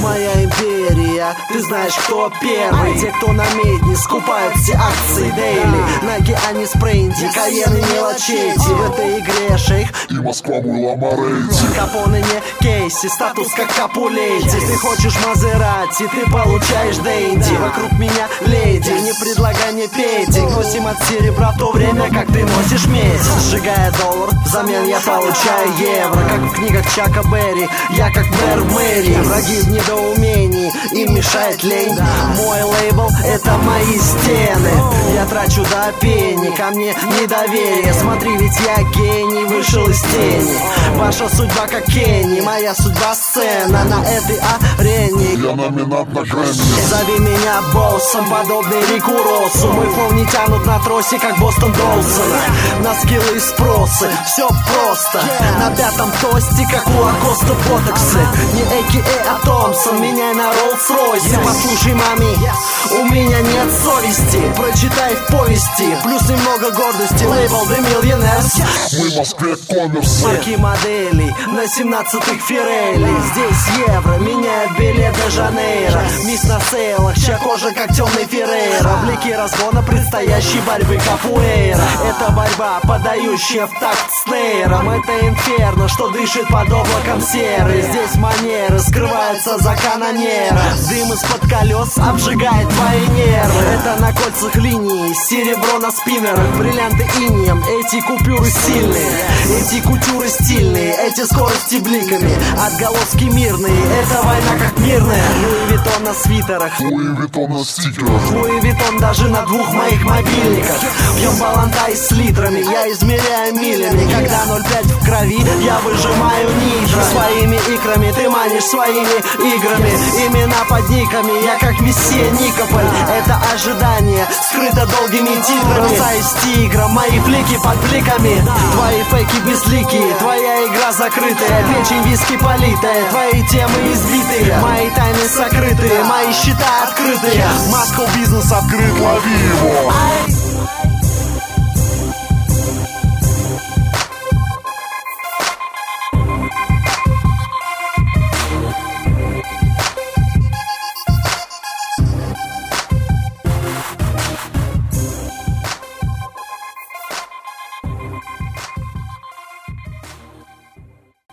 моя империя, ты знаешь, кто первый. Те, кто на медне, скупают все акции дейли. Ноги, они спринти, каены не лачети. В этой игре шейх и Москва мой Ламарейти. Капоне не кейси, статус как Капулейти. Ты хочешь Мазерати, ты получаешь Дейнди. Вокруг меня леди, не предлагай мне петинг. Носим от серебра в то время, как ты носишь медь. Сжигая доллар, взамен я получаю евро. Как в книгах Чака Берри, я как мэр в мэрии. Враги в недоумении, им мешает лень. Мой лейбл — это мои стены. Я трачу до пени, ко мне недоверие. Смотри, ведь я гений, вышел из тени. Ваша судьба как Кенни, моя судьба сцена на этой арене. Я номинант на Грэмми. Зови меня боссом, подобный Рику Россу. Мой флоу не тянут на тросе, как Бостон Долсона. На скиллы и спросы, все просто. На пятом тосте, как у Лакоста ботоксы. Не А.К.А. а Томпсон, меняй на Роллс-Ройсе. Послушай, мами, у меня нет совести. Прочитай в повести, плюс немного гордости. Лейбл The Millionaires. Мы в Москве коммерсы. Марки моделей на 17-х Фирелли. Здесь евро меняет билет до Жанейро. Мисс на сейлах, чья кожа как темный Феррейра. Блики разгона предстоящей борьбы капуэйра. Это борьба, подающая в такт снейром. Это инферно, что дышит под облаком серы. Здесь манеры скрываются за канонера. Дым из-под колес обжигает твои нервы. Это на кольцах линии, серебро на спиннерах. Бриллианты инеем, эти купюры сильные. Эти кутюры стильные, эти скорости бликами. Отголоски мирные, это война как мирная. Луи Виттон на свитерах, Луи Виттон на стикерах. Луи Виттон даже на двух моих мобильниках. Пьем балантай с литрами, я измеряю милями. Когда 0,5 в крови, я выжимаю нитро. Своими икрами ты манишь своими играми. Имена под никами, я как мессия Никополь. Это ожидание, скрыто долгими титрами. Бросаюсь тигром, мои флики под бликами. Твои фейки безликие, твоя игра закрытая. Печень виски политая, твои темы избитые. Мои тайны сокрытые, мои счета открытые. Маскал бизнес открыт, лови его.